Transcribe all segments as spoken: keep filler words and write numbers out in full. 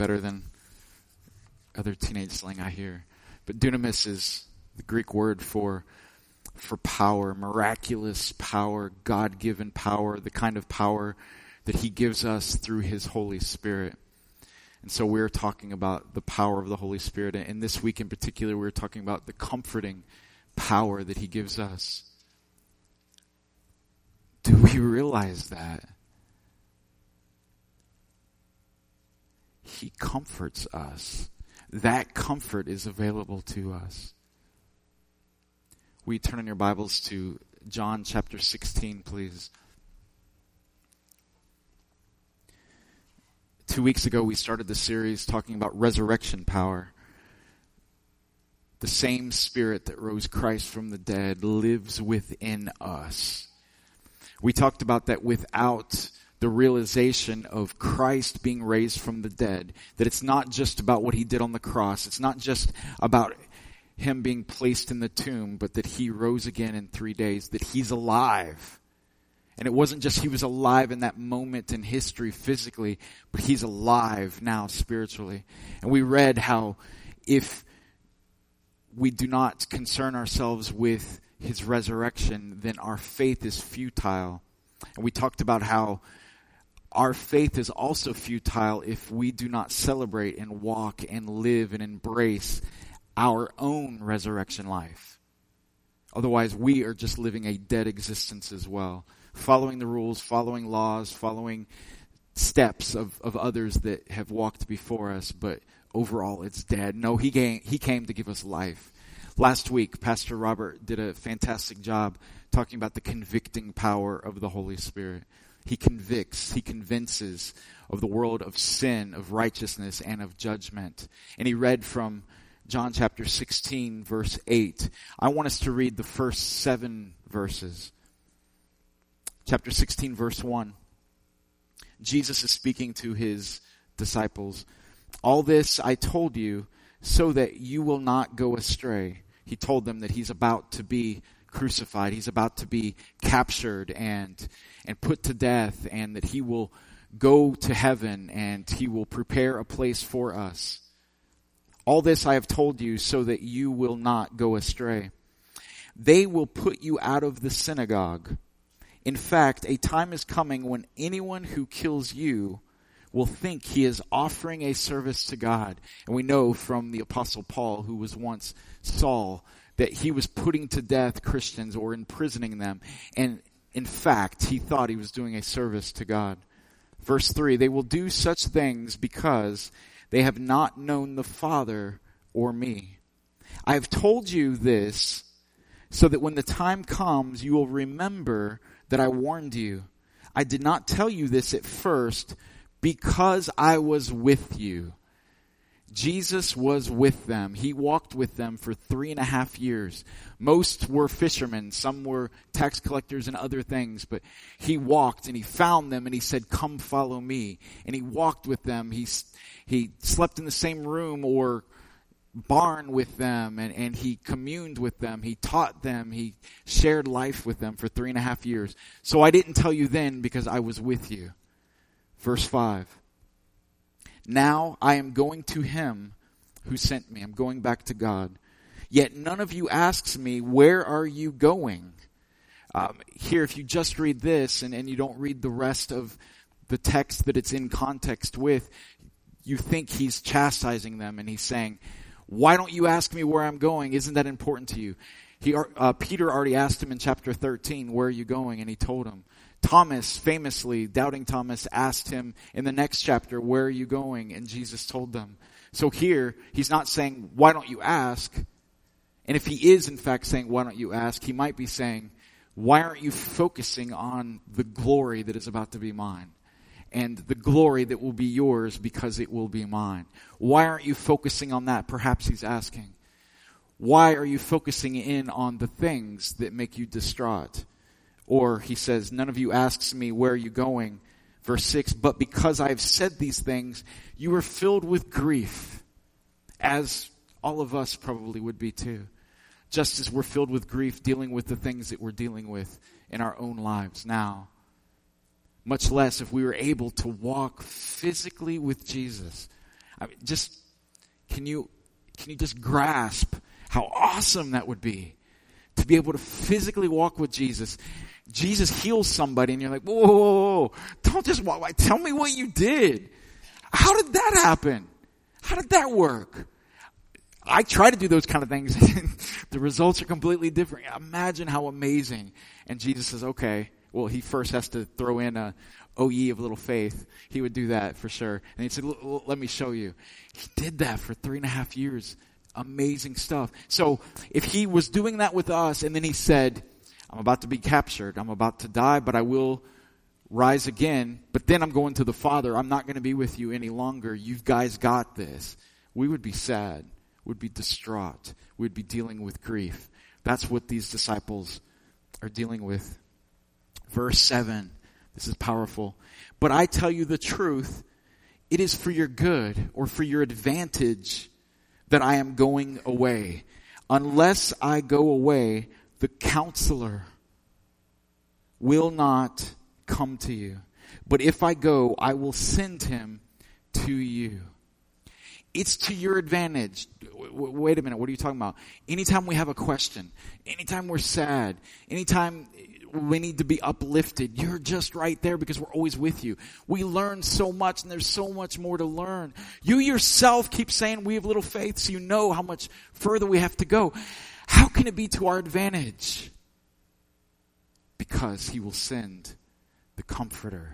better than other teenage slang I hear. But dunamis is the Greek word for for power, miraculous power, God-given power, the kind of power that he gives us through his Holy Spirit. And so we're talking about the power of the Holy Spirit. And this week in particular, we're talking about the comforting power that he gives us. Do we realize that? He comforts us. That comfort is available to us. We turn in your Bibles to John chapter sixteen, please. Two weeks ago, we started the series talking about resurrection power. The same Spirit that rose Christ from the dead lives within us. We talked about that without the realization of Christ being raised from the dead, that it's not just about what he did on the cross. It's not just about him being placed in the tomb, but that he rose again in three days, that he's alive. And it wasn't just he was alive in that moment in history physically, but he's alive now spiritually. And we read how if we do not concern ourselves with his resurrection, then our faith is futile. And we talked about how our faith is also futile if we do not celebrate and walk and live and embrace our own resurrection life. Otherwise, we are just living a dead existence as well, following the rules, following laws, following steps of, of others that have walked before us, but overall it's dead. No, he came, he came to give us life. Last week, Pastor Robert did a fantastic job talking about the convicting power of the Holy Spirit. He convicts, he convinces of the world of sin, of righteousness, and of judgment. And he read from John chapter sixteen, verse eight. I want us to read the first seven verses. Chapter sixteen, verse one. Jesus is speaking to his disciples. All this I told you so that you will not go astray. He told them that he's about to be crucified. He's about to be captured and and put to death, and that he will go to heaven and he will prepare a place for us. All this I have told you so that you will not go astray. They will put you out of the synagogue. In fact, a time is coming when anyone who kills you will think he is offering a service to God. And we know from the Apostle Paul, who was once Saul, that he was putting to death Christians or imprisoning them. And in fact, he thought he was doing a service to God. Verse three, they will do such things because they have not known the Father or me. I have told you this so that when the time comes, you will remember that I warned you. I did not tell you this at first because I was with you. Jesus was with them. He walked with them for three and a half years. Most were fishermen. Some were tax collectors and other things. But he walked and he found them and he said, come follow me. And he walked with them. He, he slept in the same room or barn with them, and, and he communed with them. He taught them. He shared life with them for three and a half years. So I didn't tell you then because I was with you. Verse five. Now I am going to him who sent me. I'm going back to God. Yet none of you asks me, where are you going? Um, here, if you just read this and, and you don't read the rest of the text that it's in context with, you think he's chastising them and he's saying, why don't you ask me where I'm going? Isn't that important to you? He, uh, Peter already asked him in chapter thirteen, where are you going? And he told him. Thomas, famously, doubting Thomas, asked him in the next chapter, where are you going? And Jesus told them. So here, he's not saying, why don't you ask? And if he is, in fact, saying, why don't you ask? He might be saying, why aren't you focusing on the glory that is about to be mine? And the glory that will be yours because it will be mine. Why aren't you focusing on that? Perhaps he's asking. Why are you focusing in on the things that make you distraught? Or he says, none of you asks me, where are you going? Verse six, but because I have said these things, you are filled with grief, as all of us probably would be too. Just as we're filled with grief dealing with the things that we're dealing with in our own lives now. Much less if we were able to walk physically with Jesus. I mean, just, can you, can you just grasp how awesome that would be? To be able to physically walk with Jesus. Jesus heals somebody and you're like, whoa, whoa, whoa, whoa. Don't just walk by. Tell me what you did. How did that happen? How did that work? I try to do those kind of things. The results are completely different. Imagine how amazing. And Jesus says, okay, well, he first has to throw in a, oh ye of little faith. He would do that for sure. And he'd say, let me show you. He did that for three and a half years. Amazing stuff. So if he was doing that with us and then he said, I'm about to be captured. I'm about to die, but I will rise again. But then I'm going to the Father. I'm not going to be with you any longer. You guys got this. We would be sad. We'd be distraught. We'd be dealing with grief. That's what these disciples are dealing with. Verse seven. This is powerful. But I tell you the truth. It is for your good or for your advantage that I am going away. Unless I go away, the Counselor will not come to you. But if I go, I will send him to you. It's to your advantage. Wait a minute, what are you talking about? Anytime we have a question, anytime we're sad, anytime we need to be uplifted, you're just right there because we're always with you. We learn so much and there's so much more to learn. You yourself keep saying we have little faith, so you know how much further we have to go. How can it be to our advantage? Because he will send the Comforter.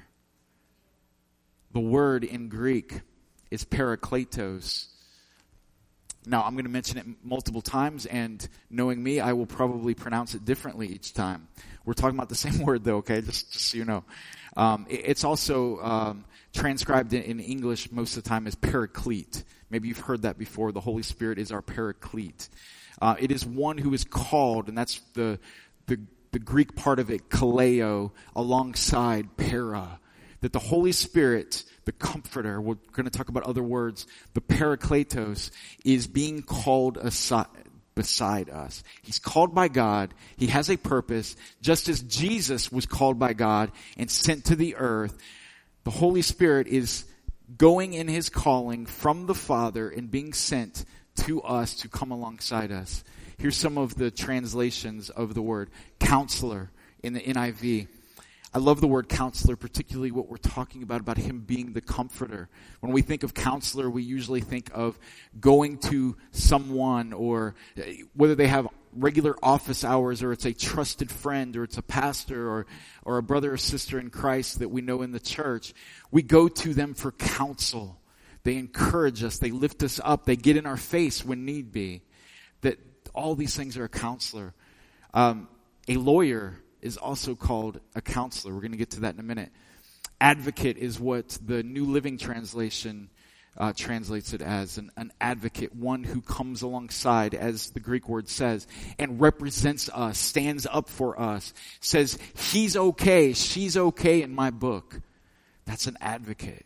The word in Greek is parakletos. Now, I'm going to mention it multiple times, and knowing me, I will probably pronounce it differently each time. We're talking about the same word, though, okay? Just, just so you know. Um, it, it's also um, transcribed in, in English most of the time as paraclete. Maybe you've heard that before. The Holy Spirit is our paraclete. Uh, it is one who is called, and that's the the, the Greek part of it, kaleo, alongside para. That the Holy Spirit, the Comforter, we're going to talk about other words, the Parakletos, is being called aside, beside us. He's called by God. He has a purpose. Just as Jesus was called by God and sent to the earth, the Holy Spirit is going in his calling from the Father and being sent to us to come alongside us. Here's some of the translations of the word Counselor in the N I V. I love the word counselor, particularly what we're talking about, about him being the comforter. When we think of counselor, we usually think of going to someone, or whether they have regular office hours, or it's a trusted friend, or it's a pastor, or, or a brother or sister in Christ that we know in the church. We go to them for counsel. They encourage us. They lift us up. They get in our face when need be. That all these things are a counselor. Um, a lawyer is also called a counselor. We're going to get to that in a minute. Advocate is what the New Living Translation uh, translates it as. An, an advocate, one who comes alongside, as the Greek word says, and represents us, stands up for us, says, he's okay, she's okay in my book. That's an advocate.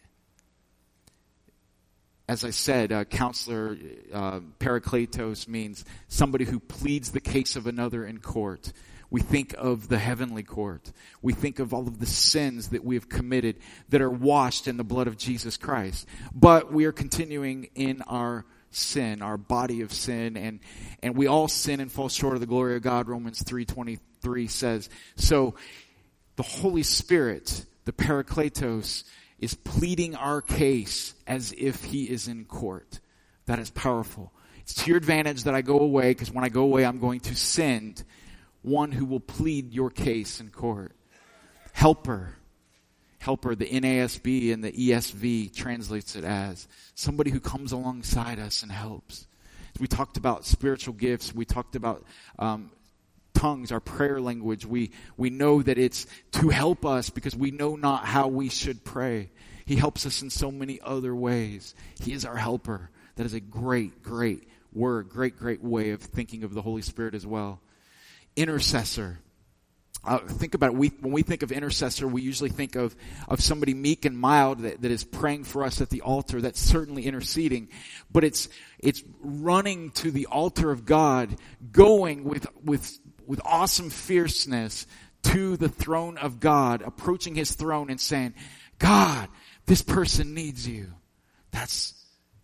As I said, uh, counselor, uh, parakletos, means somebody who pleads the case of another in court. We think of the heavenly court. We think of all of the sins that we have committed that are washed in the blood of Jesus Christ. But we are continuing in our sin, our body of sin, and, and we all sin and fall short of the glory of God, Romans three twenty-three says. So the Holy Spirit, the Parakletos, is pleading our case as if he is in court. That is powerful. It's to your advantage that I go away, because when I go away, I'm going to send one who will plead your case in court. Helper. Helper, the N A S B and the E S V translates it as somebody who comes alongside us and helps. We talked about spiritual gifts. We talked about um, tongues, our prayer language. We, we know that it's to help us because we know not how we should pray. He helps us in so many other ways. He is our helper. That is a great, great word, great, great way of thinking of the Holy Spirit as well. Intercessor. Uh, think about it. We, when we think of intercessor, we usually think of, of somebody meek and mild that, that is praying for us at the altar. That's certainly interceding. But it's it's running to the altar of God, going with with with awesome fierceness to the throne of God, approaching his throne and saying, God, this person needs you. That's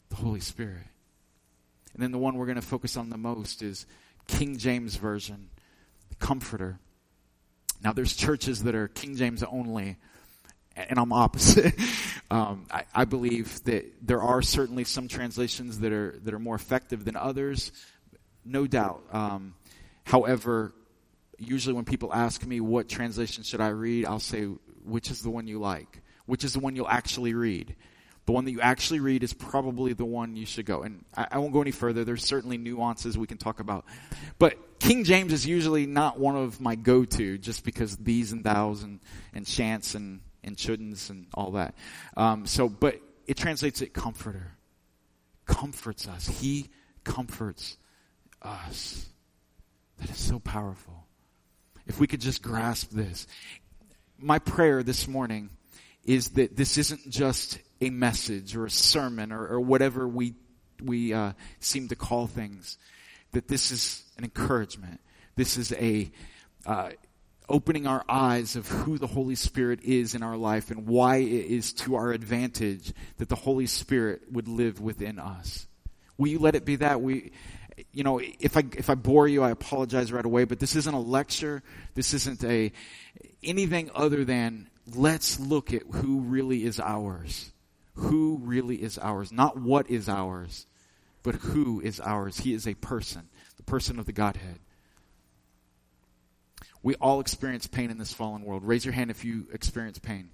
The Holy Spirit. And then the one we're going to focus on the most is King James Version, the Comforter. Now there's churches that are King James only, and I'm opposite. um, I, I believe that there are certainly some translations that are that are more effective than others, no doubt. Um, however, usually when people ask me what translation should I read, I'll say, which is the one you like? Which is the one you'll actually read? The one that you actually read is probably the one you should go. And I, I won't go any further. There's certainly nuances we can talk about. But King James is usually not one of my go-to just because these and thous and, and shants and, and shouldn'ts and all that. Um, so, but it translates it comforter. Comforts us. He comforts us. That is so powerful. If we could just grasp this. My prayer this morning is that this isn't just a message or a sermon or, or whatever we we uh, seem to call things. That this is an encouragement. This is a uh, opening our eyes of who the Holy Spirit is in our life and why it is to our advantage that the Holy Spirit would live within us. Will you let it be that? We, you know, if I if I bore you, I apologize right away. But this isn't a lecture. This isn't a anything other than let's look at who really is ours. Who really is ours. Not what is ours, but who is ours. He is a person, the person of the Godhead. We all experience pain in this fallen world. Raise your hand if you experience pain.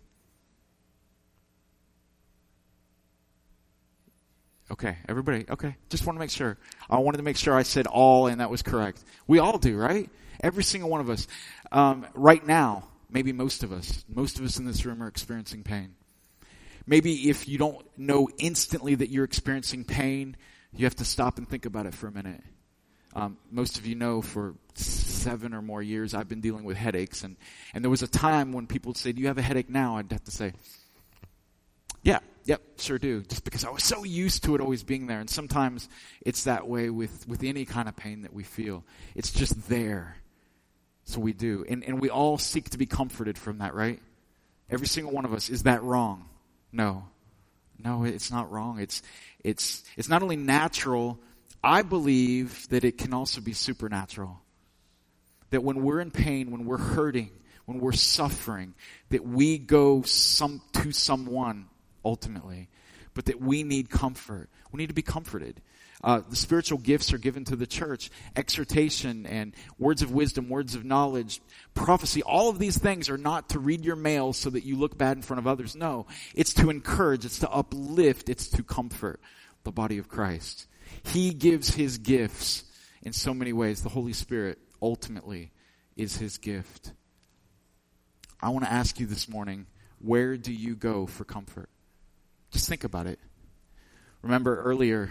Okay, everybody, okay. Just want to make sure. I wanted to make sure I said all and that was correct. We all do, right? Every single one of us. Um, right now, maybe most of us, most of us in this room are experiencing pain. Maybe if you don't know instantly that you're experiencing pain, you have to stop and think about it for a minute. Um, most of you know for seven or more years I've been dealing with headaches. And, and there was a time when people would say, do you have a headache now? I'd have to say, yeah, yep, sure do. Just because I was so used to it always being there. And sometimes it's that way with, with any kind of pain that we feel. It's just there. So we do. And, and we all seek to be comforted from that, right? Every single one of us. Is that wrong? No, no, it's not wrong. It's, it's, it's not only natural. I believe that it can also be supernatural. That when we're in pain, when we're hurting, when we're suffering, that we go some, to someone ultimately, but that we need comfort. We need to be comforted. Uh, the spiritual gifts are given to the church. Exhortation and words of wisdom, words of knowledge, prophecy. All of these things are not to read your mail so that you look bad in front of others. No, it's to encourage. It's to uplift. It's to comfort the body of Christ. He gives his gifts in so many ways. The Holy Spirit ultimately is his gift. I want to ask you this morning, where do you go for comfort? Just think about it. Remember earlier,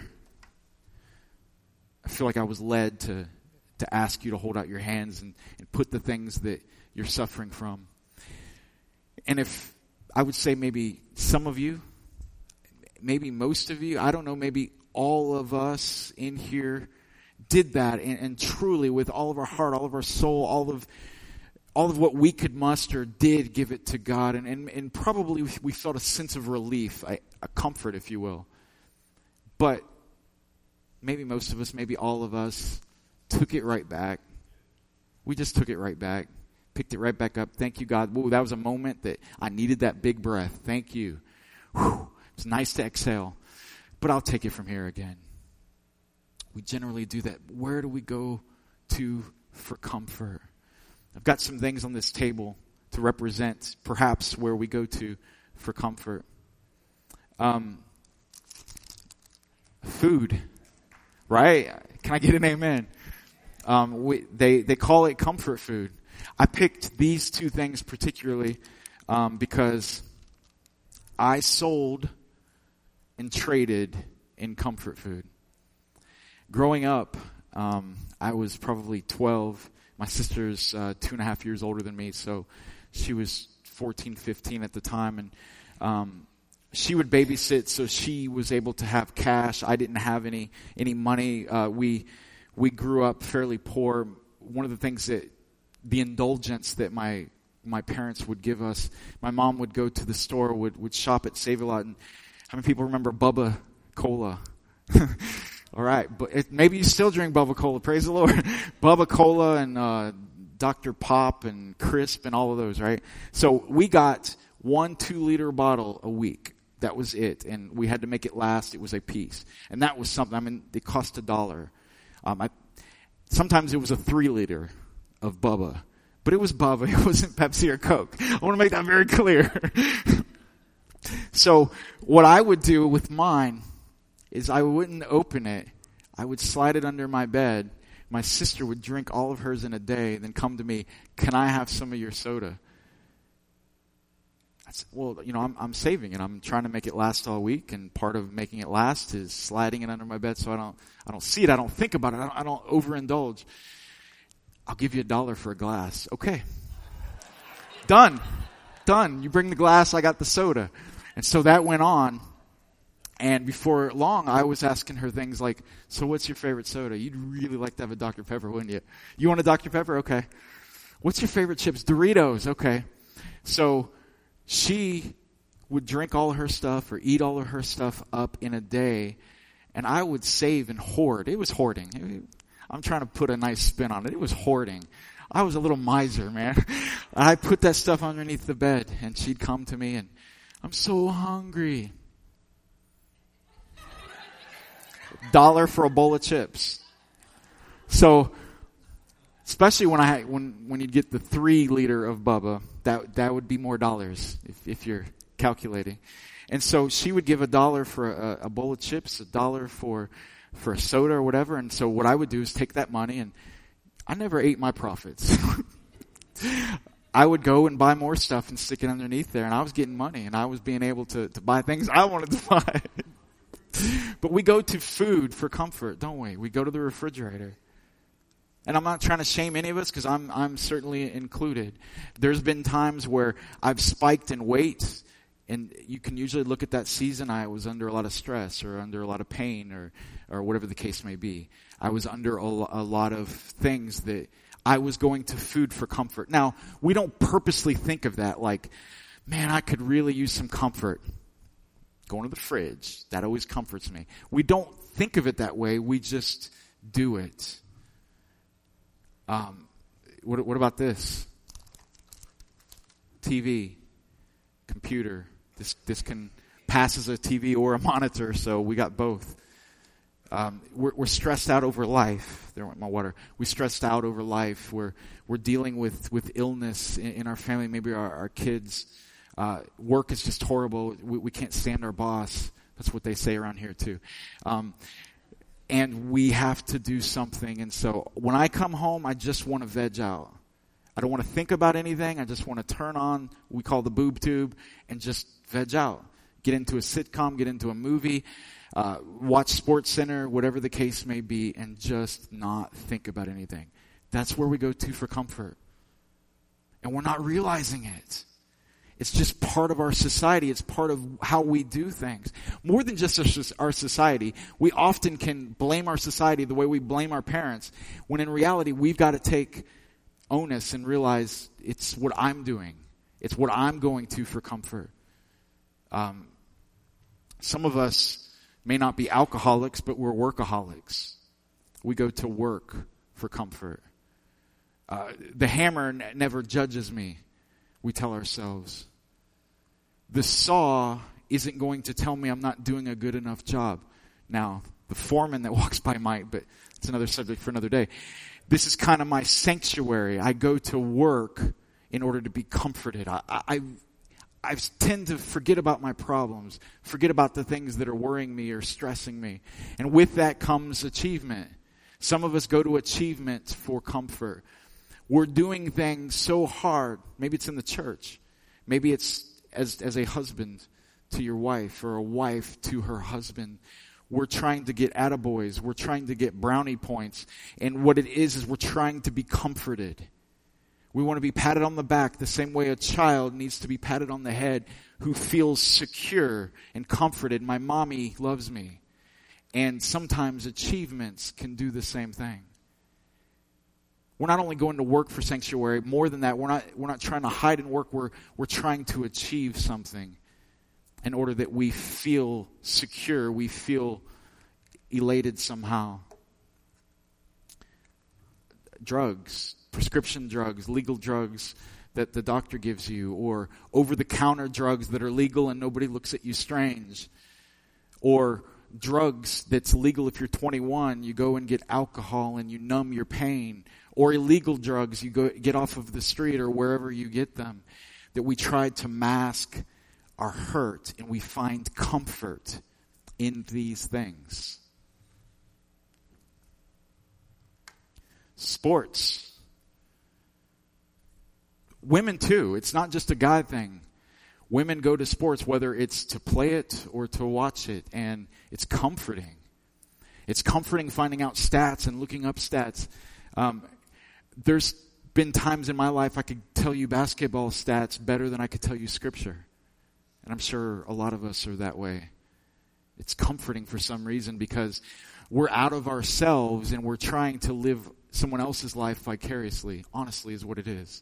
I feel like I was led to, to ask you to hold out your hands and, and put the things that you're suffering from. And if I would say maybe some of you, maybe most of you, I don't know, maybe all of us in here did that and, and truly with all of our heart, all of our soul, all of all of what we could muster did give it to God. And, and, and probably we felt a sense of relief, a, a comfort, if you will. But maybe most of us, maybe all of us, took it right back. We just took it right back. Picked it right back up. Thank you, God. Whoa, that was a moment that I needed that big breath. Thank you. Whew, it's nice to exhale. But I'll take it from here again. We generally do that. Where do we go to for comfort? I've got some things on this table to represent perhaps where we go to for comfort. Um, food. Right? Can I get an amen? Um, we, they, they call it comfort food. I picked these two things particularly um, because I sold and traded in comfort food. Growing up, um, I was probably twelve. My sister's uh, two and a half years older than me, so she was fourteen, fifteen at the time, and um, she would babysit, so she was able to have cash. I didn't have any any money. Uh, we we grew up fairly poor. One of the things that the indulgence that my my parents would give us, my mom would go to the store, would would shop at Save-A-Lot, and how many people remember Bubba Cola? All right, but it, maybe you still drink Bubba Cola. Praise the Lord. Bubba Cola and uh, Doctor Pop and Crisp and all of those, right? So we got one two-liter bottle a week. That was it, and we had to make it last. It was a piece, and that was something. I mean, it cost a dollar. Um, I, sometimes it was a three-liter of Bubba, but it was Bubba. It wasn't Pepsi or Coke. I want to make that very clear. So what I would do with mine is I wouldn't open it. I would slide it under my bed. My sister would drink all of hers in a day, then come to me, can I have some of your soda? I said, well, you know, I'm, I'm saving it. I'm trying to make it last all week, and part of making it last is sliding it under my bed so I don't, I don't see it. I don't think about it. I don't, I don't overindulge. I'll give you a dollar for a glass. Okay. Done. Done. You bring the glass, I got the soda. And so that went on. And before long, I was asking her things like, so what's your favorite soda? You'd really like to have a Doctor Pepper, wouldn't you? You want a Doctor Pepper? Okay. What's your favorite chips? Doritos. Okay. So she would drink all of her stuff or eat all of her stuff up in a day, and I would save and hoard. It was hoarding. I'm trying to put a nice spin on it. It was hoarding. I was a little miser, man. I put that stuff underneath the bed, and she'd come to me, and I'm so hungry. Dollar for a bowl of chips. So, especially when I had, when when you'd get the three liter of Bubba, that that would be more dollars if if you're calculating. And so she would give a dollar for a, a bowl of chips, a dollar for for a soda or whatever. And so what I would do is take that money, and I never ate my profits. I would go and buy more stuff and stick it underneath there, and I was getting money, and I was being able to to buy things I wanted to buy. But we go to food for comfort, don't we? We go to the refrigerator. And I'm not trying to shame any of us, because I'm I'm certainly included. There's been times where I've spiked in weight, and you can usually look at that season. I was under a lot of stress or under a lot of pain or, or whatever the case may be. I was under a, a lot of things that I was going to food for comfort. Now, we don't purposely think of that like, man, I could really use some comfort. Going to the fridge, that always comforts me. We don't think of it that way. We just do it. Um, what, what about this? T V, computer. This this can pass as a T V or a monitor, so we got both. Um, we're, we're stressed out over life. There went my water. We stressed out over life. We're we're dealing with, with illness in, in our family. Maybe our, our kids. Uh, work is just horrible. We, we can't stand our boss. That's what they say around here too. Um, and we have to do something. And so when I come home, I just want to veg out. I don't want to think about anything. I just want to turn on, we call the boob tube, and just veg out. Get into a sitcom, get into a movie, uh, watch Sports Center, whatever the case may be, and just not think about anything. That's where we go to for comfort. And we're not realizing it. It's just part of our society. It's part of how we do things. More than just our society, we often can blame our society the way we blame our parents, when in reality, we've got to take onus and realize it's what I'm doing. It's what I'm going to for comfort. Um, some of us may not be alcoholics, but we're workaholics. We go to work for comfort. Uh, the hammer n- never judges me, we tell ourselves. The saw isn't going to tell me I'm not doing a good enough job. Now, the foreman that walks by might, but it's another subject for another day. This is kind of my sanctuary. I go to work in order to be comforted. I, I, I tend to forget about my problems, forget about the things that are worrying me or stressing me. And with that comes achievement. Some of us go to achievement for comfort. We're doing things so hard. Maybe it's in the church. Maybe it's as, as a husband to your wife or a wife to her husband. We're trying to get attaboys. We're trying to get brownie points. And what it is, is we're trying to be comforted. We want to be patted on the back the same way a child needs to be patted on the head who feels secure and comforted. My mommy loves me. And sometimes achievements can do the same thing. We're not only going to work for sanctuary, more than that, we're not we're not trying to hide and work, we're we're trying to achieve something in order that we feel secure, we feel elated somehow. Drugs, prescription drugs, legal drugs that the doctor gives you, or over-the-counter drugs that are legal and nobody looks at you strange, or drugs that's legal if you're twenty-one, you go and get alcohol and you numb your pain, or illegal drugs, you go get off of the street or wherever you get them, that we tried to mask our hurt, and we find comfort in these things. Sports. Women too. It's not just a guy thing. Women go to sports, whether it's to play it or to watch it, and it's comforting. It's comforting finding out stats and looking up stats. Um, there's been times in my life I could tell you basketball stats better than I could tell you scripture. And I'm sure a lot of us are that way. It's comforting for some reason because we're out of ourselves and we're trying to live someone else's life vicariously. Honestly, is what it is.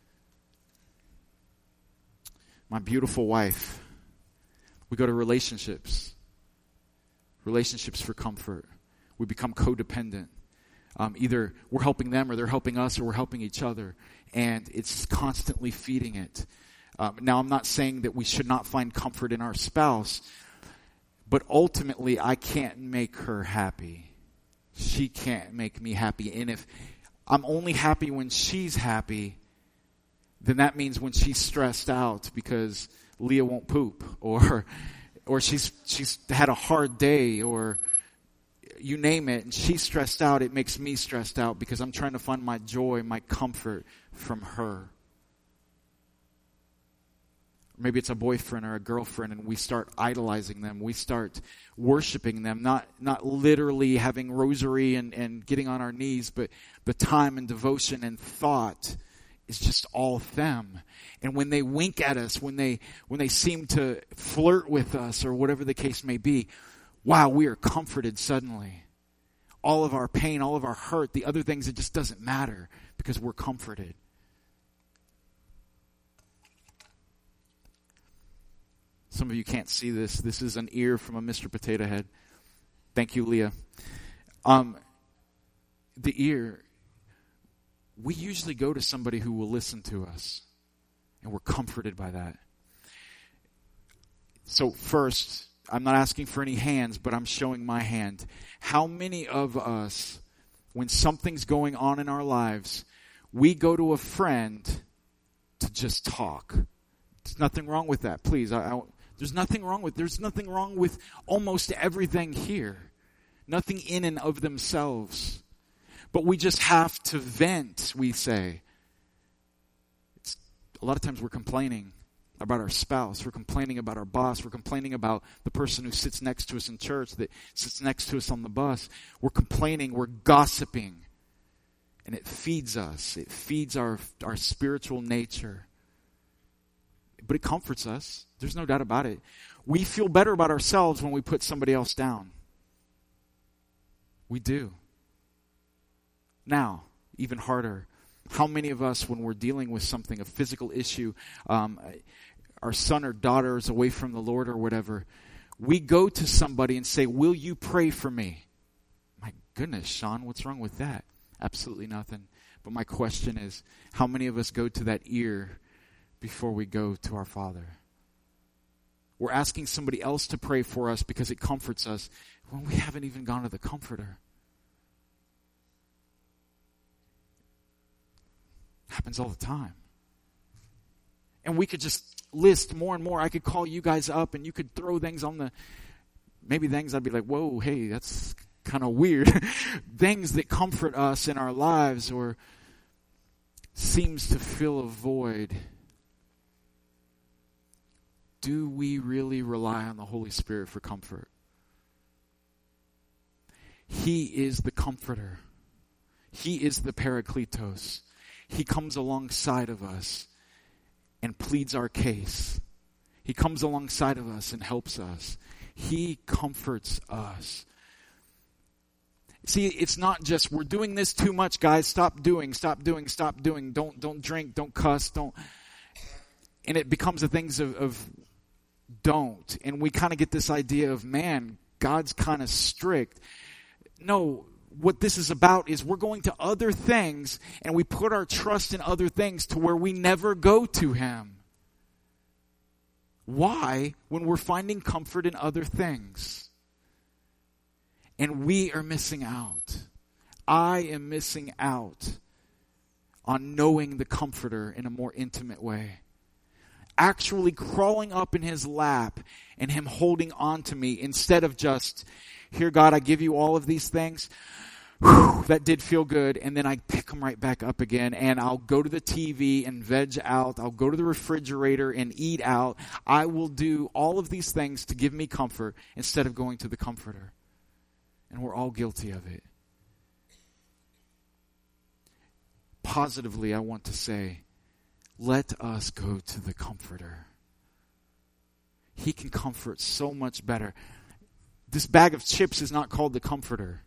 My beautiful wife. We go to relationships. Relationships for comfort. We become codependent. Um, either we're helping them or they're helping us or we're helping each other. And it's constantly feeding it. Um, now, I'm not saying that we should not find comfort in our spouse. But ultimately, I can't make her happy. She can't make me happy. And if I'm only happy when she's happy, then that means when she's stressed out because Leah won't poop, or or she's she's had a hard day, or you name it, and she's stressed out, it makes me stressed out because I'm trying to find my joy, my comfort from her. Maybe it's a boyfriend or a girlfriend, and we start idolizing them. We start worshiping them, not not literally having rosary and, and getting on our knees, but the time and devotion and thought is just all them. And when they wink at us, when they when they seem to flirt with us or whatever the case may be, wow, we are comforted suddenly. All of our pain, all of our hurt, the other things, it just doesn't matter because we're comforted. Some of you can't see this. This is an ear from a Mister Potato Head. Thank you, Leah. Um, the ear, we usually go to somebody who will listen to us, and we're comforted by that. So first, I'm not asking for any hands, but I'm showing my hand. How many of us, when something's going on in our lives, we go to a friend to just talk? There's nothing wrong with that. Please, I, I There's nothing wrong with, there's nothing wrong with almost everything here. Nothing in and of themselves. But we just have to vent, we say. It's, a lot of times we're complaining about our spouse. We're complaining about our boss. We're complaining about the person who sits next to us in church, that sits next to us on the bus. We're complaining, we're gossiping. And it feeds us. It feeds our, our spiritual nature. But it comforts us. There's no doubt about it. We feel better about ourselves when we put somebody else down. We do. Now, even harder, how many of us, when we're dealing with something, a physical issue, um, our son or daughter is away from the Lord or whatever, we go to somebody and say, will you pray for me? My goodness, Sean, what's wrong with that? Absolutely nothing. But my question is, how many of us go to that ear before we go to our Father? We're asking somebody else to pray for us because it comforts us when we haven't even gone to the Comforter. Happens all the time. And we could just list more and more. I could call you guys up and you could throw things on the, maybe things I'd be like, whoa, hey, that's kind of weird. Things that comfort us in our lives or seems to fill a void. Do we really rely on the Holy Spirit for comfort? He is the comforter. He is the Parakletos. He comes alongside of us and pleads our case. He comes alongside of us and helps us. He comforts us. See, it's not just, we're doing this too much, guys. Stop doing, stop doing, stop doing. Don't don't drink, don't cuss, don't. And it becomes a things of, of don't. And we kind of get this idea of, man, God's kind of strict. No, what this is about is we're going to other things and we put our trust in other things to where we never go to him. Why? When we're finding comfort in other things. And we are missing out. I am missing out on knowing the Comforter in a more intimate way. Actually crawling up in his lap and him holding on to me instead of just, here God, I give you all of these things. Whew, that did feel good. And then I pick them right back up again and I'll go to the T V and veg out. I'll go to the refrigerator and eat out. I will do all of these things to give me comfort instead of going to the Comforter. And we're all guilty of it. Positively, I want to say, let us go to the Comforter. He can comfort so much better. This bag of chips is not called the Comforter.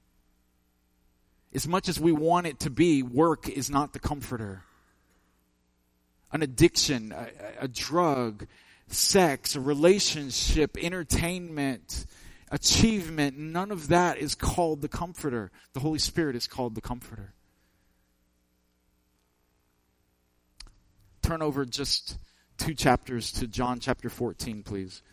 As much as we want it to be, work is not the Comforter. An addiction, a, a drug, sex, a relationship, entertainment, achievement, none of that is called the Comforter. The Holy Spirit is called the Comforter. Turn over just two chapters to John chapter fourteen, please.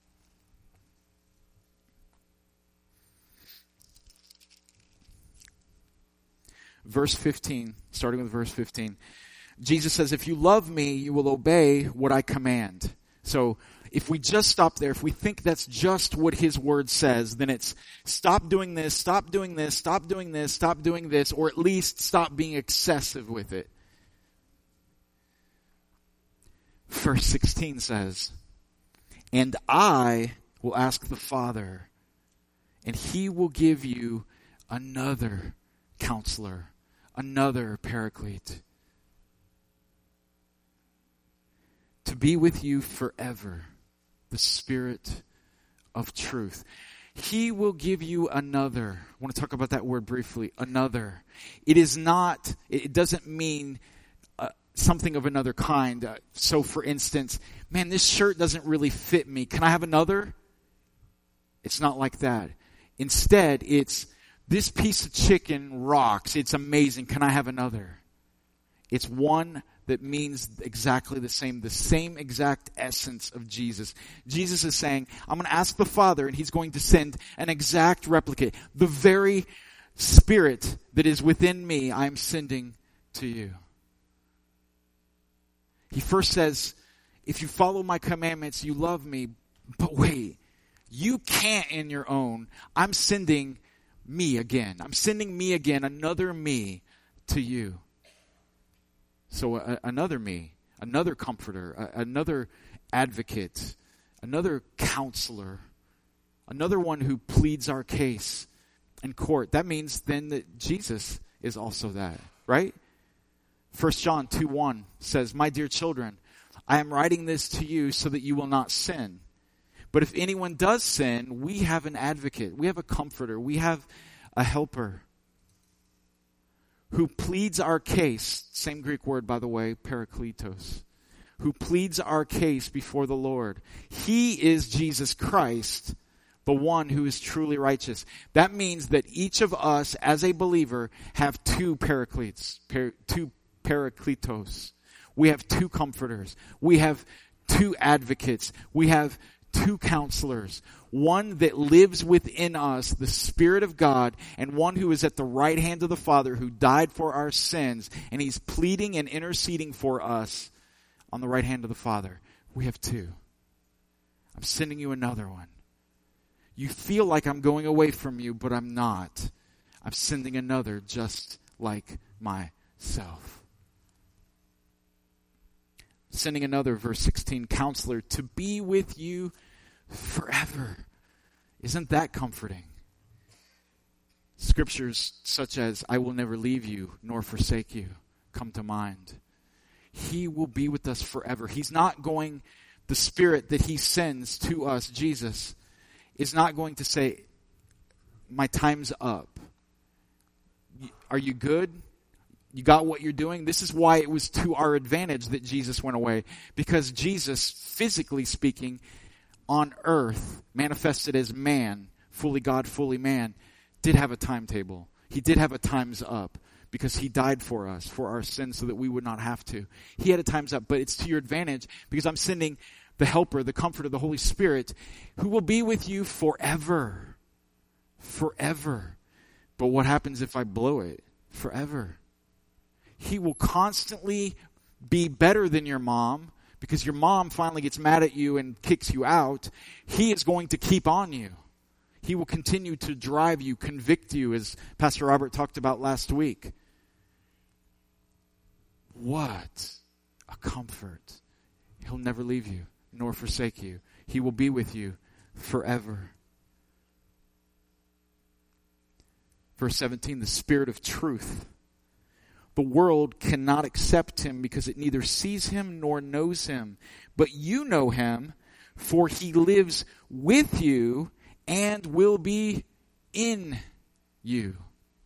Verse fifteen, starting with verse fifteen. Jesus says, if you love me, you will obey what I command. So if we just stop there, if we think that's just what his word says, then it's stop doing this, stop doing this, stop doing this, stop doing this, or at least stop being excessive with it. Verse sixteen says, and I will ask the Father, and he will give you another counselor, another paraclete, to be with you forever, the Spirit of truth. He will give you another. I want to talk about that word briefly. Another. It is not, it doesn't mean uh, something of another kind. Uh, so for instance, man, this shirt doesn't really fit me. Can I have another? It's not like that. Instead, it's this piece of chicken rocks. It's amazing. Can I have another? It's one that means exactly the same, the same exact essence of Jesus. Jesus is saying, I'm going to ask the Father, and he's going to send an exact replicate. The very Spirit that is within me, I'm sending to you. He first says, if you follow my commandments, you love me. But wait, you can't in your own. I'm sending me again. I'm sending me again, another me to you. So uh, another me, another comforter, uh, another advocate, another counselor, another one who pleads our case in court. That means then that Jesus is also that, right? First John two one says, my dear children, I am writing this to you so that you will not sin. But if anyone does sin, we have an advocate, we have a comforter, we have a helper who pleads our case, same Greek word, by the way, parakletos, who pleads our case before the Lord. He is Jesus Christ, the one who is truly righteous. That means that each of us, as a believer, have two parakletos, par, two parakletos. We have two comforters. We have two advocates. We have two counselors. One that lives within us, the Spirit of God, and one who is at the right hand of the Father, who died for our sins, and he's pleading and interceding for us on the right hand of the Father. We have two. I'm sending you another one. You feel like I'm going away from you, but I'm not. I'm sending another just like myself. Sending another, verse sixteen, counselor, to be with you forever. Isn't that comforting? Scriptures such as, I will never leave you nor forsake you, come to mind. He will be with us forever. He's not going, the Spirit that he sends to us, Jesus, is not going to say, my time's up. Are you good? You got what you're doing? This is why it was to our advantage that Jesus went away. Because Jesus, physically speaking, on earth, manifested as man, fully God, fully man, did have a timetable. He did have a time's up because he died for us, for our sins, so that we would not have to. He had a time's up, but it's to your advantage because I'm sending the helper, the comforter, the Holy Spirit, who will be with you forever. Forever. But what happens if I blow it? Forever. He will constantly be better than your mom because your mom finally gets mad at you and kicks you out. He is going to keep on you. He will continue to drive you, convict you, as Pastor Robert talked about last week. What a comfort. He'll never leave you nor forsake you. He will be with you forever. Verse seventeen, the Spirit of truth. The world cannot accept him because it neither sees him nor knows him. But you know him, for he lives with you and will be in you.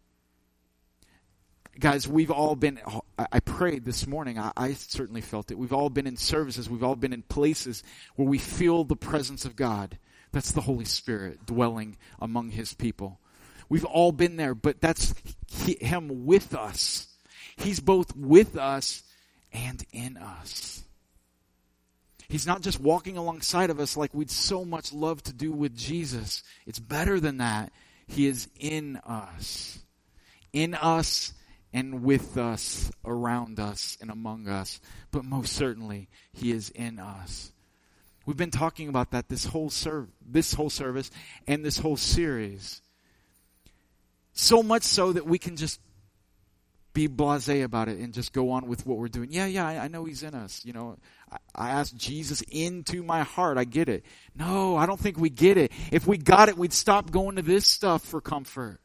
Guys, we've all been, I prayed this morning, I, I certainly felt it. We've all been in services, we've all been in places where we feel the presence of God. That's the Holy Spirit dwelling among his people. We've all been there, but that's he, him with us. He's both with us and in us. He's not just walking alongside of us like we'd so much love to do with Jesus. It's better than that. He is in us. In us and with us, around us and among us. But most certainly, he is in us. We've been talking about that this whole serv- this whole service and this whole series. So much so that we can just be blasé about it and just go on with what we're doing. Yeah, yeah, I, I know he's in us. You know, I, I asked Jesus into my heart. I get it. No, I don't think we get it. If we got it, we'd stop going to this stuff for comfort.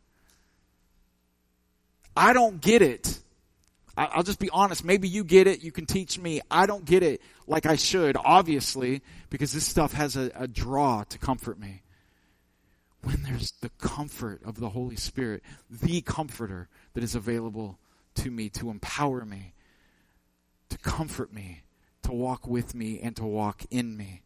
I don't get it. I, I'll just be honest. Maybe you get it. You can teach me. I don't get it like I should, obviously, because this stuff has a, a draw to comfort me. When there's the comfort of the Holy Spirit, the comforter that is available to me, to empower me, to comfort me, to walk with me, and to walk in me.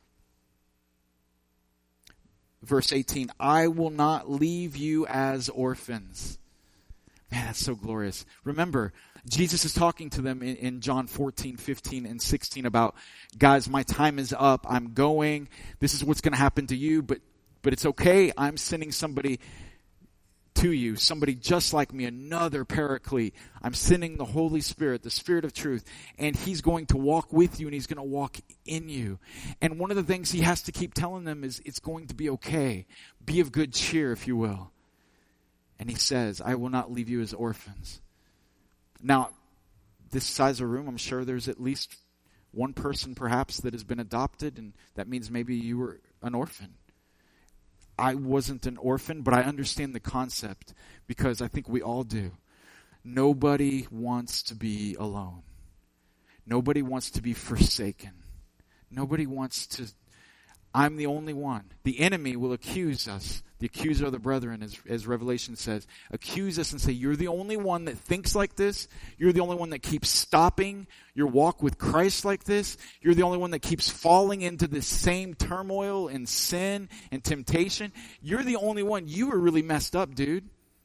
Verse eighteen, I will not leave you as orphans. Man, that's so glorious. Remember, Jesus is talking to them in, in John fourteen, fifteen, and sixteen about, guys, my time is up. I'm going. This is what's going to happen to you, but But it's okay. I'm sending somebody to you, somebody just like me, another paraclete. I'm sending the Holy Spirit, the Spirit of truth, and he's going to walk with you and he's going to walk in you. And one of the things he has to keep telling them is it's going to be okay. Be of good cheer, if you will. And he says, I will not leave you as orphans. Now, this size of room, I'm sure there's at least one person perhaps that has been adopted, and that means maybe you were an orphan. I wasn't an orphan, but I understand the concept because I think we all do. Nobody wants to be alone. Nobody wants to be forsaken. Nobody wants to, I'm the only one. The enemy will accuse us. The accuser of the brethren, as, as Revelation says, accuse us and say, you're the only one that thinks like this. You're the only one that keeps stopping your walk with Christ like this. You're the only one that keeps falling into this same turmoil and sin and temptation. You're the only one. You were really messed up, dude.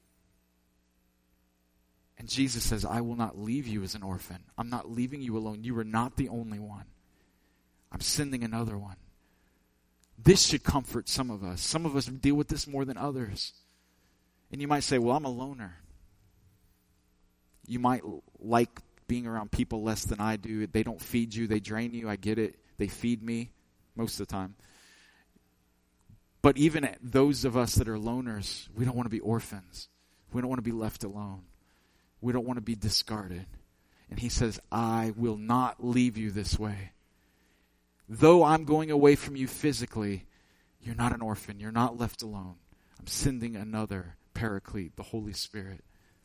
And Jesus says, I will not leave you as an orphan. I'm not leaving you alone. You are not the only one. I'm sending another one. This should comfort some of us. Some of us deal with this more than others. And you might say, well, I'm a loner. You might like being around people less than I do. They don't feed you. They drain you. I get it. They feed me most of the time. But even those of us that are loners, we don't want to be orphans. We don't want to be left alone. We don't want to be discarded. And he says, I will not leave you this way. Though I'm going away from you physically, you're not an orphan. You're not left alone. I'm sending another paraclete, the Holy Spirit.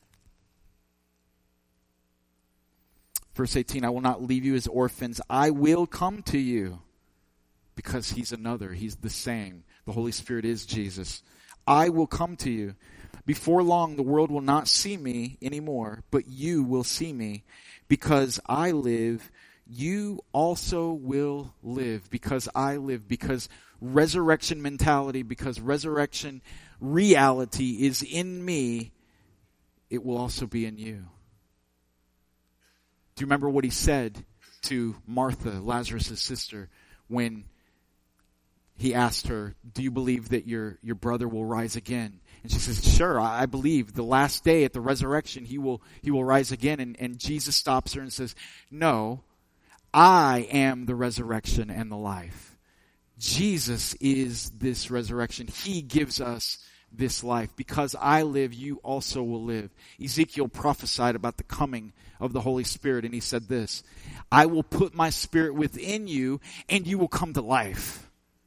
Verse eighteen, I will not leave you as orphans. I will come to you. Because he's another. He's the same. The Holy Spirit is Jesus. I will come to you. Before long, the world will not see me anymore, but you will see me. Because I live, you also will live. Because I live. Because resurrection mentality, because resurrection reality is in me, it will also be in you. Do you remember what he said to Martha, Lazarus' sister, when he asked her, do you believe that your, your brother will rise again? And she says, sure, I believe the last day at the resurrection, he will, he will rise again. And, and Jesus stops her and says, no, I am the resurrection and the life. Jesus is this resurrection. He gives us this life. Because I live, you also will live. Ezekiel prophesied about the coming of the Holy Spirit, and he said this, I will put my spirit within you, and you will come to life.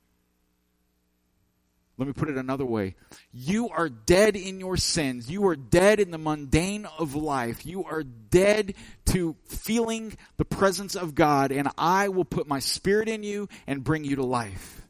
Let me put it another way. You are dead in your sins. You are dead in the mundane of life. You are dead to feeling the presence of God, and I will put my spirit in you and bring you to life.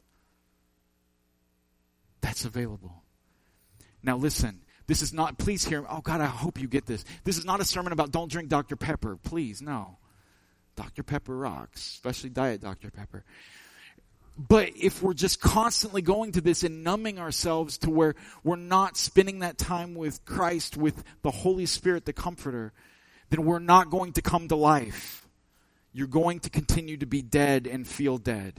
That's available. Now listen, this is not, please hear me. Oh God, I hope you get this. This is not a sermon about don't drink Doctor Pepper. Please, no. Doctor Pepper rocks, especially Diet Doctor Pepper. But if we're just constantly going to this and numbing ourselves to where we're not spending that time with Christ, with the Holy Spirit, the Comforter, then we're not going to come to life. You're going to continue to be dead and feel dead.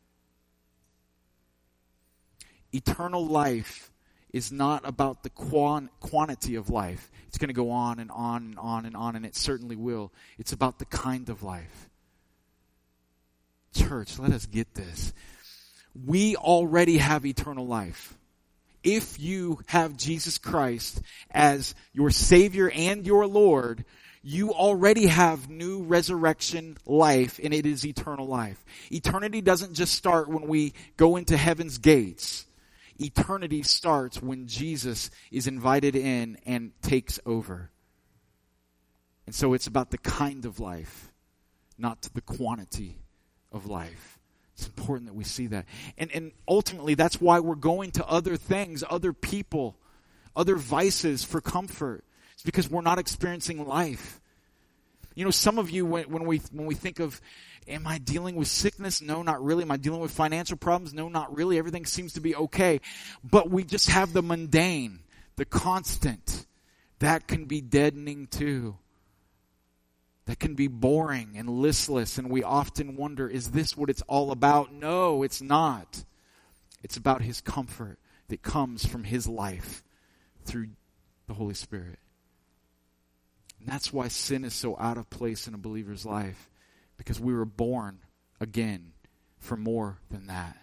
Eternal life is not about the quan- quantity of life. It's going to go on and on and on and on, and it certainly will. It's about the kind of life. Church, let us get this. We already have eternal life. If you have Jesus Christ as your Savior and your Lord, you already have new resurrection life, and it is eternal life. Eternity doesn't just start when we go into heaven's gates. Eternity starts when Jesus is invited in and takes over. And so it's about the kind of life, not the quantity of life. It's important that we see that. And, and ultimately, that's why we're going to other things, other people, other vices for comfort. It's because we're not experiencing life. You know, some of you, when, when we when we think of, am I dealing with sickness? No, not really. Am I dealing with financial problems? No, not really. Everything seems to be okay. But we just have the mundane, the constant. That can be deadening too. That can be boring and listless, and we often wonder, is this what it's all about? No, it's not. It's about His comfort that comes from His life through the Holy Spirit. And that's why sin is so out of place in a believer's life, because we were born again for more than that.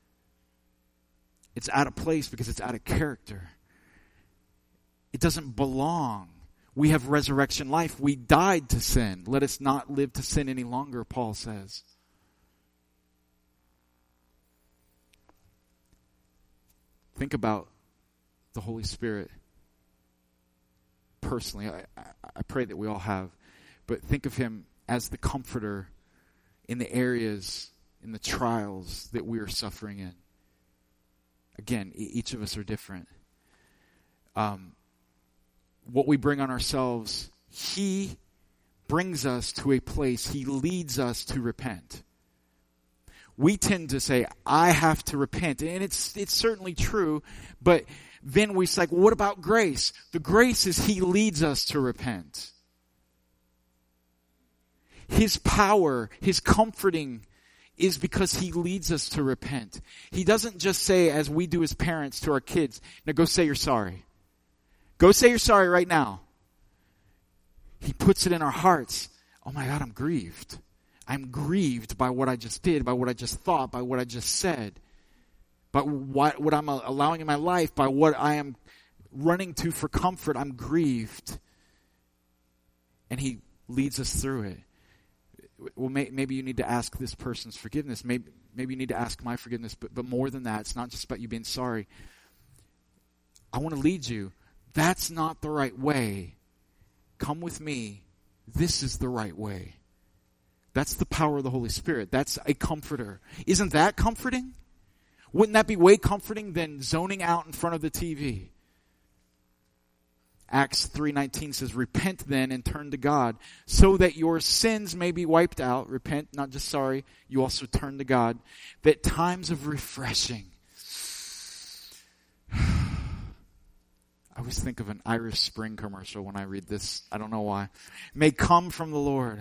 It's out of place because it's out of character. It doesn't belong. We have resurrection life. We died to sin. Let us not live to sin any longer, Paul says. Think about the Holy Spirit personally. I, I, I pray that we all have. But think of Him as the comforter in the areas, in the trials that we are suffering in. Again, each of us are different. Um, what we bring on ourselves, He brings us to a place, He leads us to repent. We tend to say, I have to repent. And it's it's certainly true, but then we say, well, what about grace? The grace is He leads us to repent. His power, His comforting is because He leads us to repent. He doesn't just say, as we do as parents to our kids, now go say you're sorry. Go say you're sorry right now. He puts it in our hearts. Oh my God, I'm grieved. I'm grieved by what I just did, by what I just thought, by what I just said, by what, what I'm allowing in my life, by what I am running to for comfort. I'm grieved. And He leads us through it. Well, may, maybe you need to ask this person's forgiveness. Maybe, maybe you need to ask my forgiveness. But, but more than that, it's not just about you being sorry. I want to lead you. That's not the right way. Come with me. This is the right way. That's the power of the Holy Spirit. That's a comforter. Isn't that comforting? Wouldn't that be way comforting than zoning out in front of the T V? Acts three nineteen says, repent then and turn to God so that your sins may be wiped out. Repent, not just sorry. You also turn to God. That times of refreshing. I always think of an Irish Spring commercial when I read this. I don't know why. May come from the Lord.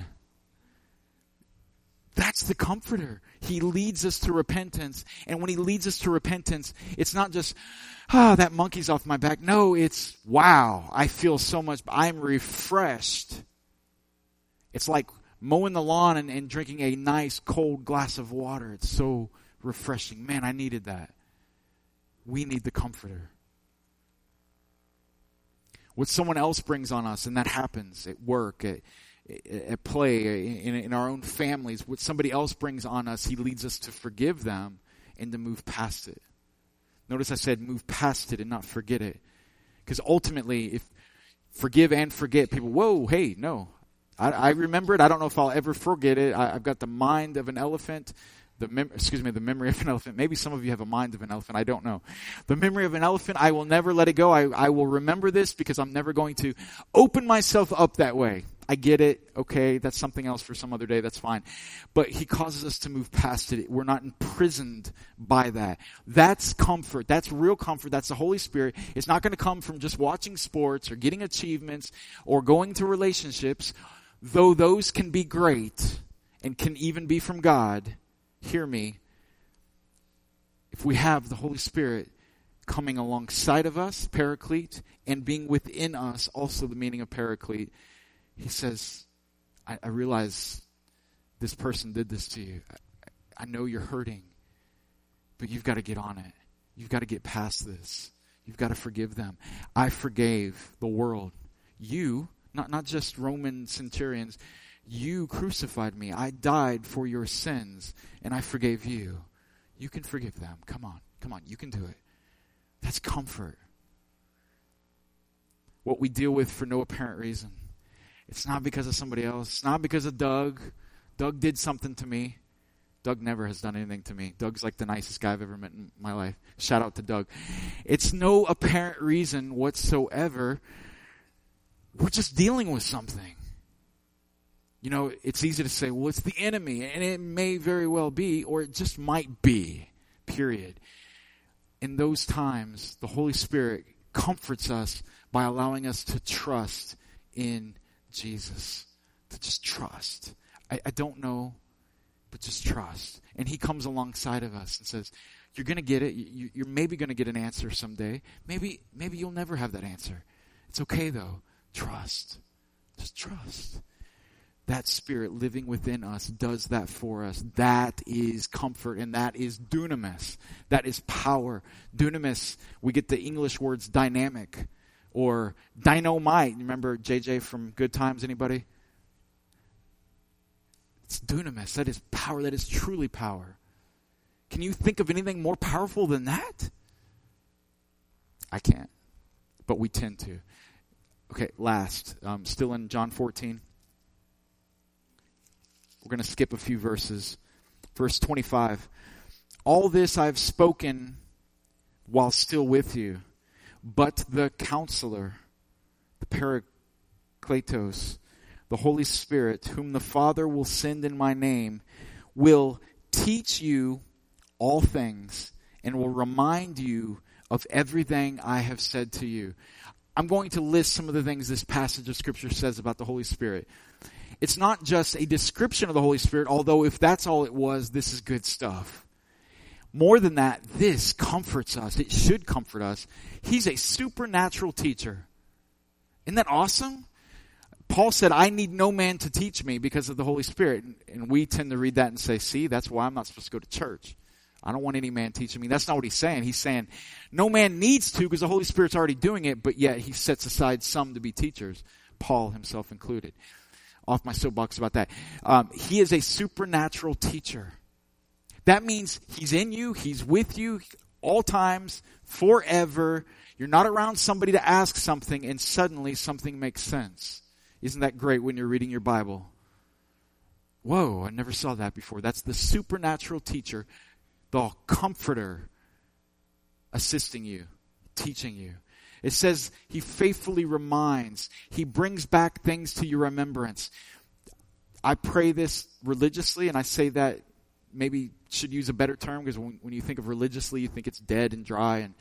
That's the Comforter. He leads us to repentance. And when He leads us to repentance, it's not just, ah, oh, that monkey's off my back. No, it's, wow, I feel so much, I'm refreshed. It's like mowing the lawn and, and drinking a nice cold glass of water. It's so refreshing. Man, I needed that. We need the Comforter. What someone else brings on us, and that happens at work, at at play, in, in our own families, what somebody else brings on us, He leads us to forgive them and to move past it. Notice I said move past it and not forget it. Because ultimately, if forgive and forget, people, whoa, hey, no. I, I remember it. I don't know if I'll ever forget it. I, I've got the mind of an elephant. The mem- excuse me, the memory of an elephant. Maybe some of you have a mind of an elephant. I don't know. The memory of an elephant, I will never let it go. I, I will remember this because I'm never going to open myself up that way. I get it. Okay, that's something else for some other day. That's fine. But He causes us to move past it. We're not imprisoned by that. That's comfort. That's real comfort. That's the Holy Spirit. It's not going to come from just watching sports or getting achievements or going to relationships, though those can be great and can even be from God. Hear me. If we have the Holy Spirit coming alongside of us, Paraclete, and being within us, also the meaning of Paraclete, He says, I, I realize this person did this to you. I, I know you're hurting, but you've got to get on it. You've got to get past this. You've got to forgive them. I forgave the world. You, not, not just Roman centurions, you crucified me. I died for your sins, and I forgave you. You can forgive them. Come on. Come on. You can do it. That's comfort. What we deal with for no apparent reason. It's not because of somebody else. It's not because of Doug. Doug did something to me. Doug never has done anything to me. Doug's like the nicest guy I've ever met in my life. Shout out to Doug. It's no apparent reason whatsoever. We're just dealing with something. You know, it's easy to say, well, it's the enemy, and it may very well be, or it just might be, period. In those times, the Holy Spirit comforts us by allowing us to trust in Jesus. To just trust. I, I don't know, but just trust. And He comes alongside of us and says, you're going to get it. You, you're maybe going to get an answer someday. Maybe, maybe you'll never have that answer. It's okay, though. Trust. Just trust. That Spirit living within us does that for us. That is comfort, and that is dunamis. That is power. Dunamis, we get the English words dynamic or dynamite. Remember J J from Good Times, anybody? It's dunamis. That is power. That is truly power. Can you think of anything more powerful than that? I can't, but we tend to. Okay, last, um, still in John fourteen. We're going to skip a few verses. Verse twenty-five. All this I've spoken while still with you, but the Counselor, the Parakletos, the Holy Spirit, whom the Father will send in my name, will teach you all things and will remind you of everything I have said to you. I'm going to list some of the things this passage of Scripture says about the Holy Spirit. It's not just a description of the Holy Spirit, although if that's all it was, this is good stuff. More than that, this comforts us. It should comfort us. He's a supernatural teacher. Isn't that awesome? Paul said, I need no man to teach me because of the Holy Spirit. And we tend to read that and say, see, that's why I'm not supposed to go to church. I don't want any man teaching me. That's not what he's saying. He's saying no man needs to because the Holy Spirit's already doing it, but yet He sets aside some to be teachers, Paul himself included. Off my soapbox about that. Um, he is a supernatural teacher. That means He's in you, He's with you all times, forever. You're not around somebody to ask something and suddenly something makes sense. Isn't that great when you're reading your Bible? Whoa, I never saw that before. That's the supernatural teacher, the Comforter assisting you, teaching you. It says he faithfully reminds. He brings back things to your remembrance. I pray this religiously, and I say that maybe should use a better term, because when, when you think of religiously, you think it's dead and dry. And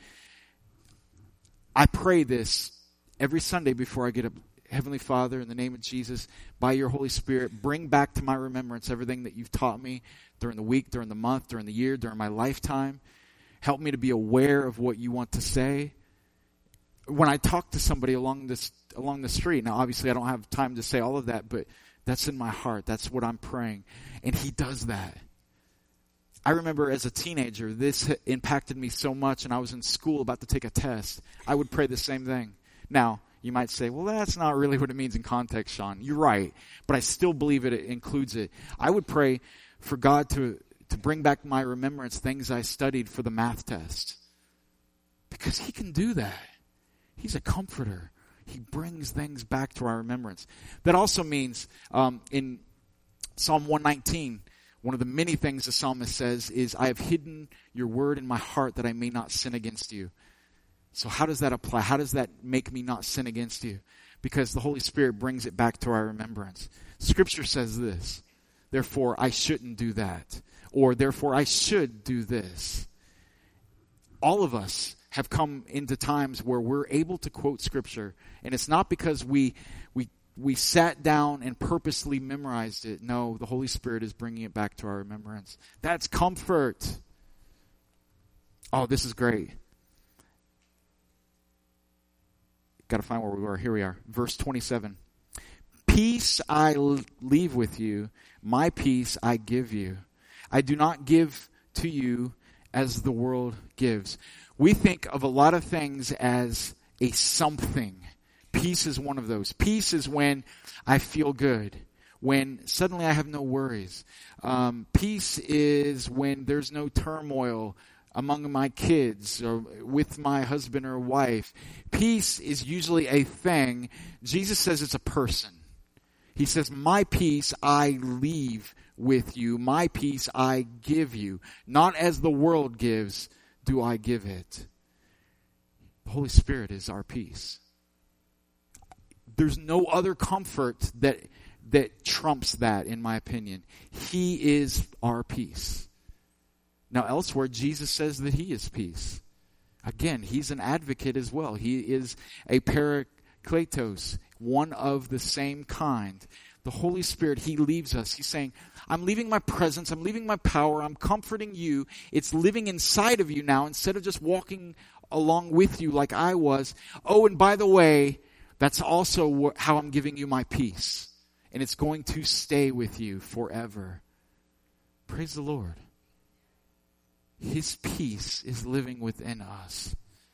I pray this every Sunday before I get up. Heavenly Father, in the name of Jesus, by your Holy Spirit, bring back to my remembrance everything that you've taught me during the week, during the month, during the year, during my lifetime. Help me to be aware of what you want to say. When I talk to somebody along this along the street, now obviously I don't have time to say all of that, but that's in my heart. That's what I'm praying. And he does that. I remember as a teenager, this impacted me so much, and I was in school about to take a test. I would pray the same thing. Now, you might say, well, that's not really what it means in context, Sean. You're right. But I still believe it, it includes it. I would pray for God to, to bring back my remembrance things I studied for the math test. Because he can do that. He's a comforter. He brings things back to our remembrance. That also means um, in Psalm one nineteen, one of the many things the psalmist says is, I have hidden your word in my heart that I may not sin against you. So how does that apply? How does that make me not sin against you? Because the Holy Spirit brings it back to our remembrance. Scripture says this, therefore I shouldn't do that. Or therefore I should do this. All of us have come into times where we're able to quote Scripture. And it's not because we we we sat down and purposely memorized it. No, the Holy Spirit is bringing it back to our remembrance. That's comfort. Oh, this is great. Got to find where we were. Here we are. Verse twenty-seven. Peace I leave with you. My peace I give you. I do not give to you as the world gives. We think of a lot of things as a something. Peace is one of those. Peace is when I feel good. When suddenly I have no worries. Um, peace is when there's no turmoil among my kids or with my husband or wife. Peace is usually a thing. Jesus says it's a person. He says, my peace I leave with you. My peace I give you. Not as the world gives, do I give it. The Holy Spirit is our peace. There's no other comfort that, that trumps that, in my opinion. He is our peace. Now, elsewhere, Jesus says that he is peace. Again, he's an advocate as well. He is a parakletos, one of the same kind. The Holy Spirit, he leaves us. He's saying, I'm leaving my presence, I'm leaving my power, I'm comforting you. It's living inside of you now instead of just walking along with you like I was. Oh, and by the way, that's also how I'm giving you my peace. And it's going to stay with you forever. Praise the Lord. His peace is living within us.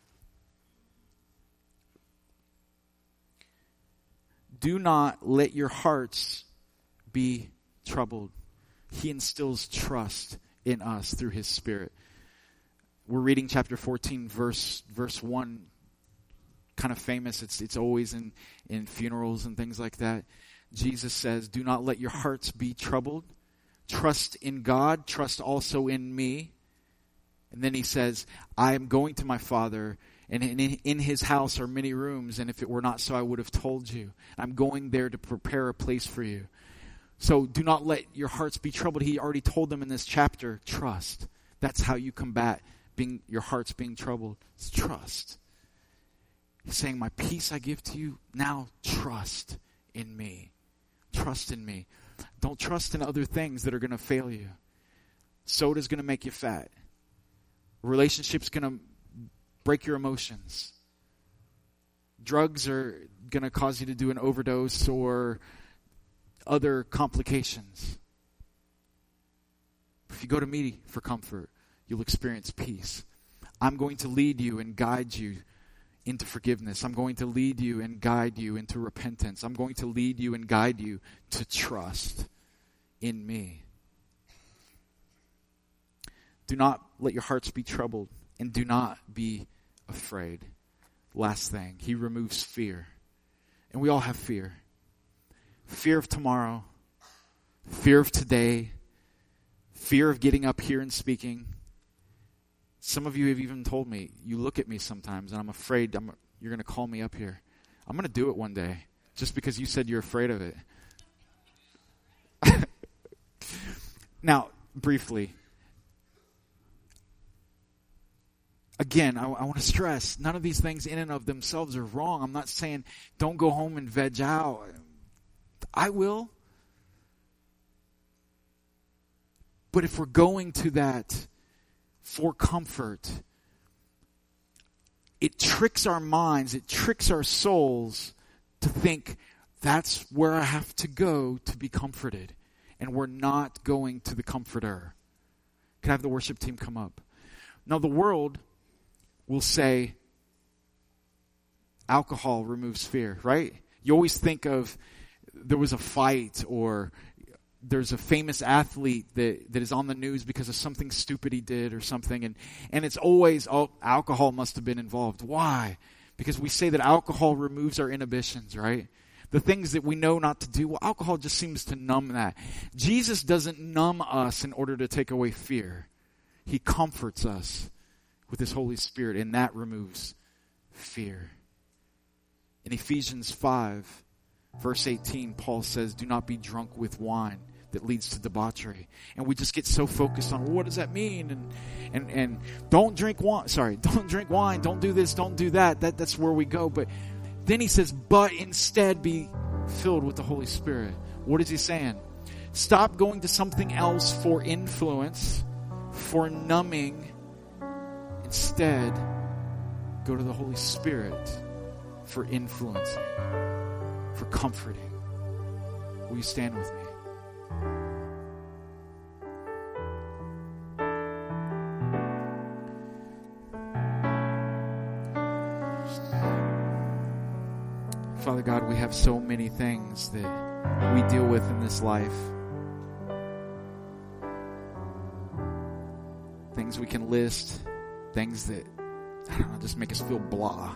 Do not let your hearts be troubled. He instills trust in us through his Spirit. We're reading chapter fourteen, verse verse one. Kind of famous. It's it's always in, in funerals and things like that. Jesus says, do not let your hearts be troubled. Trust in God. Trust also in me. And then he says, I am going to my Father, and in, in his house are many rooms, and if it were not so, I would have told you. I'm going there to prepare a place for you. So do not let your hearts be troubled. He already told them in this chapter, trust. That's how you combat being your hearts being troubled. It's trust. He's saying, my peace I give to you. Now trust in me. Trust in me. Don't trust in other things that are going to fail you. Soda's going to make you fat. Relationship's going to break your emotions. Drugs are going to cause you to do an overdose or other complications. If you go to me for comfort, you'll experience peace. I'm going to lead you and guide you into forgiveness. I'm going to lead you and guide you into repentance. I'm going to lead you and guide you to trust in me. Do not let your hearts be troubled, and do not be afraid. Last thing, he removes fear. And we all have fear. Fear of tomorrow, fear of today, fear of getting up here and speaking. Some of you have even told me, you look at me sometimes and I'm afraid I'm you're going to call me up here. I'm going to do it one day just because you said you're afraid of it. Now, briefly, again, I, I want to stress, none of these things in and of themselves are wrong. I'm not saying don't go home and veg out. I will. But if we're going to that for comfort, it tricks our minds, it tricks our souls to think that's where I have to go to be comforted. And we're not going to the comforter. Can I have the worship team come up? Now, the world will say alcohol removes fear, right? You always think of there was a fight or there's a famous athlete that, that is on the news because of something stupid he did or something. And, and it's always, oh, alcohol must have been involved. Why? Because we say that alcohol removes our inhibitions, right? The things that we know not to do, well, alcohol just seems to numb that. Jesus doesn't numb us in order to take away fear. He comforts us with His Holy Spirit, and that removes fear. In Ephesians five, verse eighteen, Paul says, do not be drunk with wine that leads to debauchery. And we just get so focused on, well, what does that mean? And and and don't drink wine. Sorry, don't drink wine. Don't do this. Don't do that. That that's where we go. But then he says, but instead be filled with the Holy Spirit. What is he saying? Stop going to something else for influence, for numbing. Instead, go to the Holy Spirit for influencing, for comforting. Will you stand with me? Father God, we have so many things that we deal with in this life. Things we can list, things that, I don't know, just make us feel blah.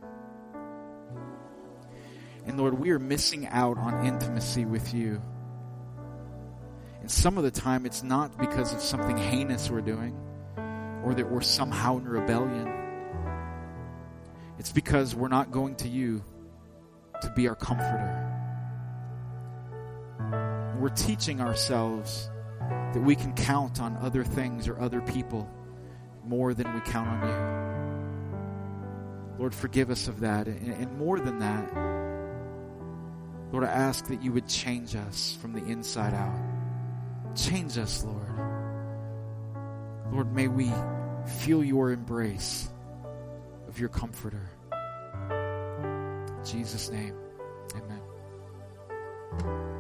And Lord, we are missing out on intimacy with you. And some of the time it's not because of something heinous we're doing or that we're somehow in rebellion. It's because we're not going to you to be our comforter. We're teaching ourselves that we can count on other things or other people more than we count on you. Lord, forgive us of that. And, and more than that, Lord, I ask that you would change us from the inside out. Change us, Lord. Lord, may we feel your embrace of your comforter. In Jesus' name, amen.